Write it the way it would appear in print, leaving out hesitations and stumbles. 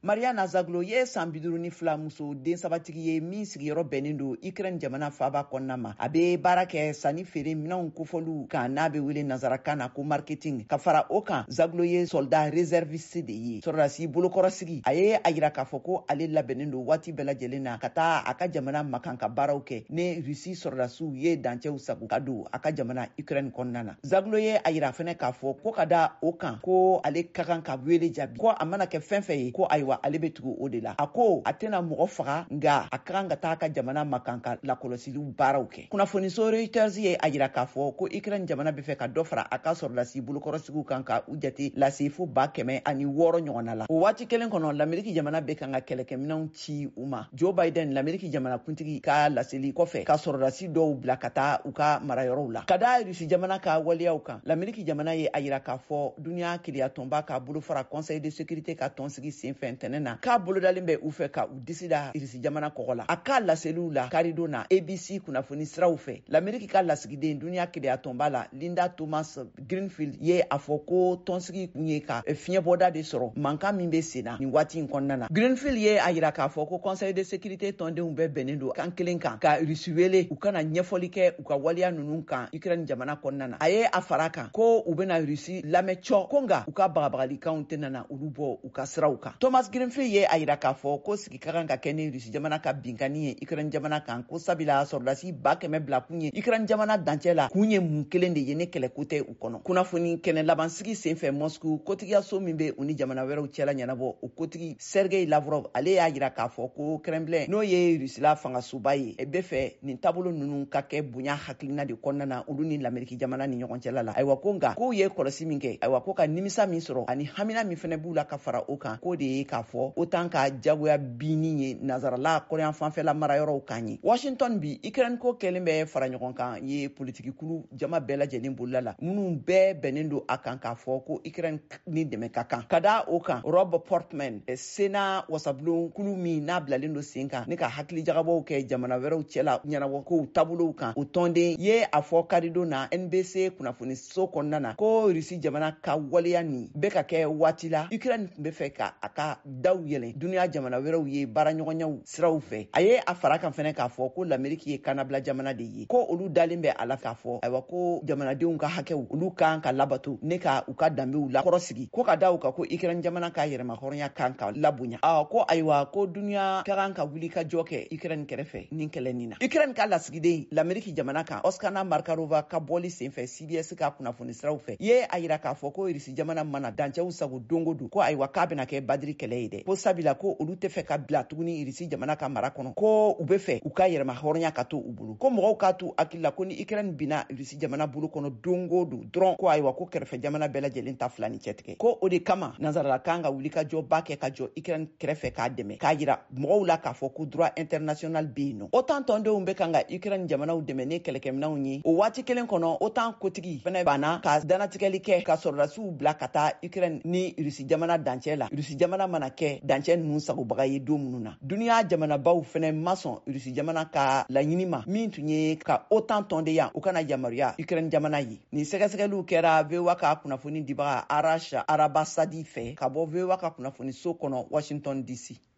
Mariana Zaglo ye san 52 muso den sabatigi ye min sigiyɔrɔ bɛnnen don Ukraine jamana faaba kɔnɔna ma. A bɛ baara kɛ sanni feere minɛnw kofɔliw kan n'a bɛ wele nazarakan na ko marketing. Ka fara o kan Zaglo ye soldat réserviste de ye. Sɔrɔdasi bolokɔrɔsigi a ye a yira k'a fɔ ko ale labɛnnen don waati bɛɛ lajɛlen na ka taa a ka jamana makan ka baaraw kɛ ni Rusi sɔrɔdasiw ye dancɛw sago ka don a ka jamana Ukraine kɔnɔna na. Zaglo ye a yira fɛnɛ k'a fɔ ko ka da o kan ko ale ka kan ka wele jaabi ko a mana kɛ fɛn fɛn ye ko ayiwa ale bɛ tugu o de la. A ko a tɛna mɔgɔ faga nga a ka kan ka taa ka jamana makan ka lakɔlɔsiliw baaraw kɛ. Kunnafoniso Reuters ye a yira k'a fɔ ko Ukraine jamana bɛ fɛ ka dɔ fara a ka sɔrɔdasi bolokɔrɔsigiw kan ka u jate lase fo 160 ɲɔgɔnna la. O waati kelen kɔnɔ l'Amérique jamana bɛ kan ka kɛlɛkɛminɛnw ci u ma. Joe Biden l'Amérique jamana kuntigi ka laseli kɔfɛ ka sɔrɔdasi dɔw bila ka taa u ka marayɔrɔw la. Ka da Rusi jamana ka waleyaw kan l'Amérique jamana ye a yira k'a fɔ duniya kiriya tɔnba ka bolo fara Conseil de sécurité ka tɔnsigi senfɛ ntɛnɛn na k'a bolodalen bɛ u fɛ ka u disi da Rusi jamana kɔgɔ la. A ka laseliw la karidon na ABC kunnafoni siraw fɛ l'Amérique ka lasigiden duniya kiriya tɔnba la Linda Thomas Greenfield ye a fɔ ko tɔnsigi kun ye ka fiɲɛbɔda de sɔrɔ mankan min bɛ senna nin waati in kɔnɔna na. Greenfield ye a yira k'a fɔ ko Conseil de sécurité tɔndenw bɛɛ bɛnnen don kan kelen kan ka Rusi wele u kana ɲɛfɔli kɛ u ka waleya ninnu kan Ukraine jamana kɔnɔna na. A ye a fara kan ko u bɛna Rusi lamɛn cɔ ko nka u ka bagabagalikanw tɛna na olu bɔ u ka siraw kan. Thomas Greenfield ye a yira k'a fɔ ko sigi ka kan ka kɛ ni Rusi jamana ka binkani ye Ukraine jamana kan ko sabila sɔrɔdasi 100 bila kun ye Ukraine jamana dancɛ la kun ye mun kelen de ye ne kɛlɛko tɛ u kɔnɔ. Kunnafoni kɛnɛ labansigi senfɛ Moscow kotigiyaso min bɛ u ni jamana wɛrɛw cɛla ɲɛnabɔ o kotigi Sergei Lavrov ale y'a yira k'a fɔ ko Kremlin n'o ye Rusila fangasuba ye bɛ fɛ nin taabolo ninnu ka kɛ bonya hakilina de kɔnɔna na olu ni l'Amérique jamana ni ɲɔgɔn cɛla la. Ayiwa ko nka k'u ye kɔlɔsi min kɛ ayiwa ko ka nimisa min sɔrɔ ani hamina min fɛnɛ b'u la ka fara o kan k'o de ye k'a fɔ OTAN ka jagoya binni ye nazarala kɔrɔyan fanfɛla marayɔrɔw kan ye. Washington bi Ukraine ko kɛlen bɛ fara ɲɔgɔn kan ye politikulu jama bɛɛ lajɛlen bolila la minnu bɛɛ bɛnnen don a kan k'a fɔ ko Ukraine ni dɛmɛ ka kan. Ka da o kan Rob Portman Sena wasabulon kulu min n'a bilalen don sen kan ne ka hakili jagabɔw kɛ jamana wɛrɛw cɛla ɲɛnabɔ kow taabolow kan o tɔnden ye a fɔ karidon na NBC kunnafoni so kɔnɔna na ko Rusi jamana ka waleya nin bɛ ka kɛ waati la Ukraine tun bɛ fɛ ka a ka daw yɛlɛ duniya jamana wɛrɛw ye baaraɲɔgɔnyaw siraw fɛ. A ye a fara kan fɛnɛ k'a fɔ ko l'Amérique ye kanabila jamana de ye ko olu dalen bɛ a la k'a fɔ ayiwa ko jamanadenw ka hakɛw olu kan ka labato ne ka u ka danbew la kɔrɔsigi ko ka da u kan ko Ukraine jamana ka yɛrɛma hɔrɔnya kan ka labonya. Ko ayiwa ko duniya ka kan ka wuli ka jɔ kɛ Ukraine kɛrɛfɛ nin kɛlɛ nin na. Ukraine ka lasigiden l'Amérique jamana kan Oskana Markarova ka bɔli senfɛ CBS ka kunnafoni siraw fɛ ye a yira k'a fɔ ko Rusi jamana mana dancɛw sago dongo don ko ayiwa k'a bɛna kɛ badiri kɛlɛ ye dɛ ko sabila ko olu tɛ fɛ ka bila tuguni Rusi jamana ka mara kɔnɔ ko u bɛ fɛ u ka yɛrɛma hɔrɔnya ka to u bolo ko mɔgɔw k'a to hakili la ko ni Ukraine bina Rusi jamana bolo kɔnɔ dongo don dɔrɔn ko ayiwa ko kɛrɛfɛ jamana bɛɛ lajɛlen ta fila ni cɛtigɛ ko o de kama nazarala kan ka wuli ka jɔba kɛ ka jɔ Ukraine kɛrɛfɛ k'a dɛmɛ k'a yira mɔgɔw la k'a fɔ ko droit international bɛ yen nɔ. OTAN tɔndenw bɛ kan ka Ukraine jamanaw dɛmɛ ni kɛlɛkɛminɛnw ye o waati kelen kɔnɔ OTAN kotigi fɛnɛ banna ka danatigɛli kɛ ka sɔrɔdasiw bila ka taa Ukraine ni Rusi jamana dancɛ la. Rusi jamana mana kɛ dancɛ ninnu sagobaga ye don minnu na duniya jamanabaw fɛnɛ ma sɔn Rusi jamana ka laɲini ma min tun ye ka OTAN tɔndenya u kana yamaruya Ukraine jamana ye. Nin sɛgɛsɛgɛliw kɛra VOA ka kunnafoni dibaga Arash Arabasadi fɛ ka bɔ VOA ka kunnafoni so kɔnɔ Washington DC.